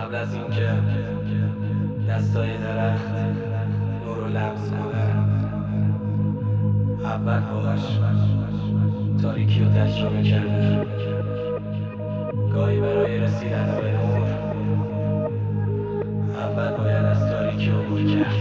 قبل از این که دستای درخت نور رو لمس کنه، اول باش تاریکی رو تجربه کرده. گاهی برای رسیدن به نور اول باید از تاریکی عبور کرد.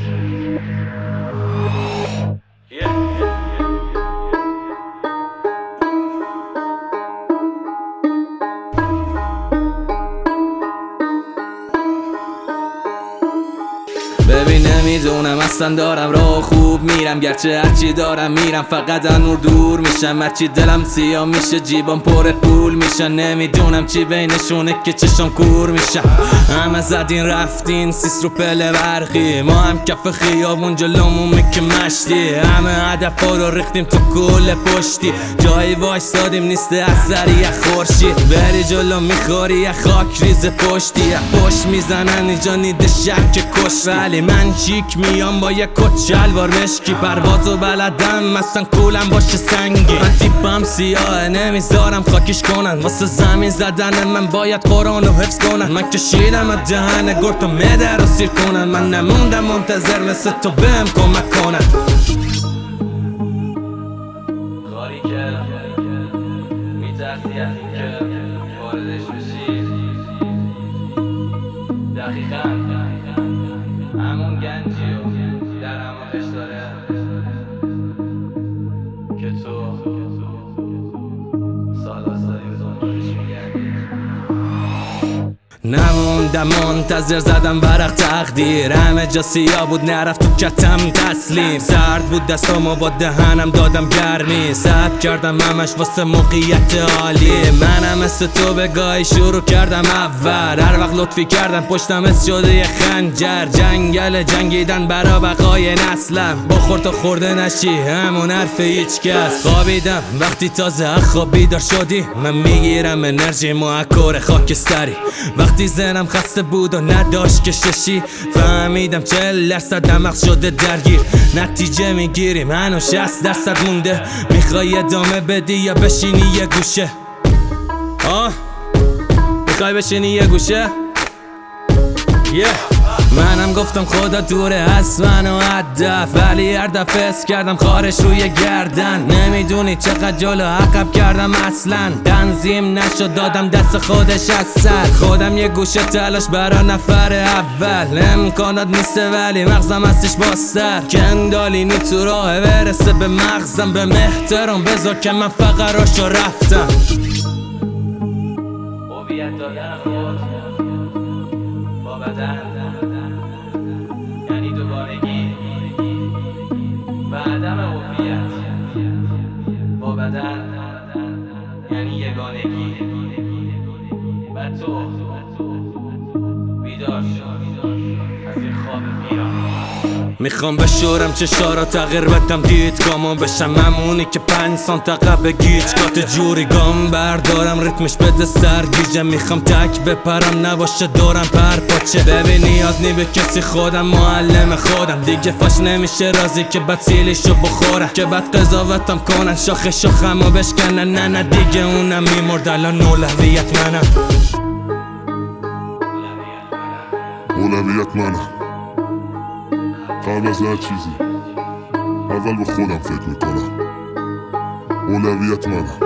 ببین نمیدونم اصلا دارم راه خوب میرم، گرچه هرچی دارم میرم فقط از نور دور میشم. هرچی دلم سیاه میشه جیبم پر پول میشن، نمیدونم چی بینشونه که چشم کور میشن. همه زدین رفتین سیس رو پله برقی، ما هم کف خیابون جلومون که مشتی. همه هدفا رو ریختیم تو کل پشتی، جایی وایستادیم نیست اثری یه خورشید. بری جلو میخوری یه خاک ریز پشتی، پشت میزنن اینجا نیده شک کش. ولی من چیک میام با یه کت شلوار مشکی، پروازو بلدم اصلا کولم باشه سنگی. من تیپم سیاه نمیذارم خاکیش کنن، واسه زمین زدن من باید قرآنو حفظ کنن. من کشیدم از جهن گرد و مده رو سیر کنن، من نموندم منتظر مثل تو بهم کمک کنن. کاری که میترسی از این که واردش بشی، دقیقاً همون گنجی رو در هماخش داره که تو سالا سالی به دنبالش میگردی. نموندم منتظر زدم ورق تقدیر، همه جا سیاه بود نرفت تو کتم تسلیم. سرد بود دستامو با دهنم دادم گرمی، صبر کردم همش واسه موقعیت عالی. منم مثل تو به گاهی شروع کردم اول، هر وقت لطفی کردم پشتم اس شده یه خنجر. جنگل جنگیدن برا بقای نسلم، بخور تا خورده نشی همون حرف هیچ کس. خوابیدم وقتی تازه خواب بیدار شدی، من میگیرم انرژی مؤکر خاکستری. وقتی ذهنم خسته بود و نداشت کششی، فهمیدم 40% دماغ شده درگیر. نتیجه میگیریم هنوز 60% مونده، میخوای ادامه بدی یا بشینی یه گوشه؟ میخوای بشینی یه گوشه؟ منم گفتم خدا دوره از من و هدف، ولی هر دفعه اس کردم خارش روی گردن. نمیدونی چقدر جلو عقب کردم اصلا، تنظیم نشد دادم دست خودش از سر. خودم یه گوشه تلاش برا نفر اول، امکانات نیسته ولی مغزم هستش باستر. کندالینی تو راه برسه به مغزم، به احترام بذار که من فقراشو رفتم. هویت دادن خود با بدن یعنی دوگانگی و عدم هویت با بدن یعنی یگانگی. و تو بیدار شو از این خواب ویران. میخوام بشورم چشارا تغییر بدم دیدگامو، بشم همونی که 5 سانت عقب گیجگات. جوری گام بردارم ریتمش بده سرگیجه، میخوام تک بپرم نباشه دورم پرپاچه. ببین نیاز نی به کسی، خودم معلم خودم، دیگه فاش نمیشه رازی که بد سیلیشو بخورم، که بد قضاوتم کنن شاخه شاخمو بشکنن. نه دیگه اونم میمرد الان اولویت منم. اولویت منم. قبل از هر چیزی اول به خودم فکر میکنم. اولویت منم.